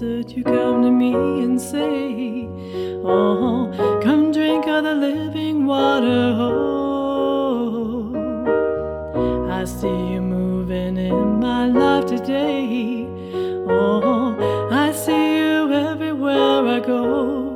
desert, you come to me and say, oh, come drink of the living water. Oh, I see you moving in my life today. Oh, I see you everywhere I go.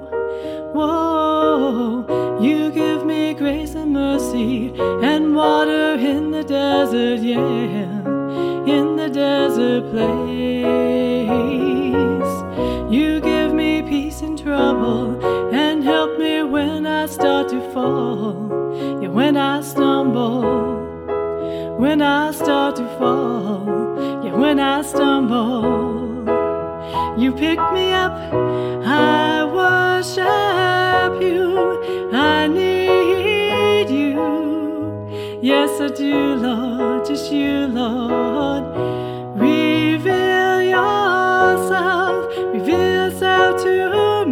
Whoa, you give me grace and mercy and water in the desert, yeah, in the desert place. You give me peace in trouble and help me when I start to fall, yeah, when I stumble, when I start to fall, yeah, when I stumble. You pick me up, I worship you, I need you. Yes, I do, Lord, just you, Lord. Reveal yourself to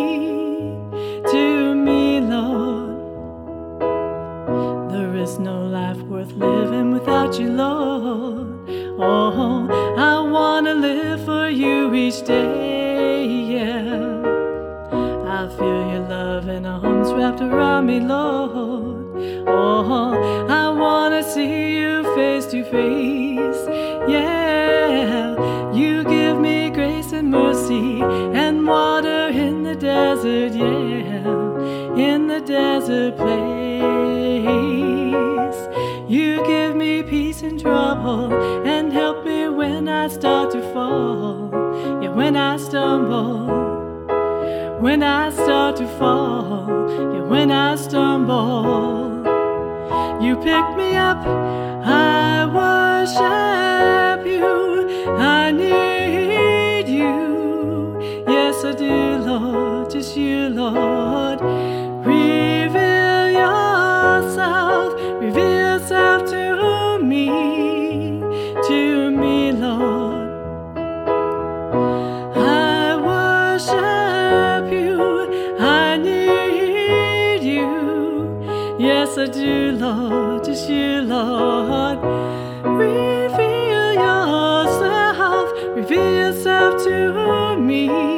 me, Lord. There is no life worth living without you, Lord. Oh, I wanna live for you each day, yeah. I feel your love and arms wrapped around me, Lord. Oh, I wanna see you face to face, yeah. You give me grace and mercy and water in the desert, yeah, in the desert place. You give me peace in trouble and help me when I start to fall, yeah, when I stumble, when I start to fall, yeah, when I stumble. You pick me up, I worship you, I need you. Yes, I do, Lord, just you, Lord. Reveal yourself to me, Lord. I worship you, I need you. Yes, I do, Lord, just you, Lord. Reveal yourself to me.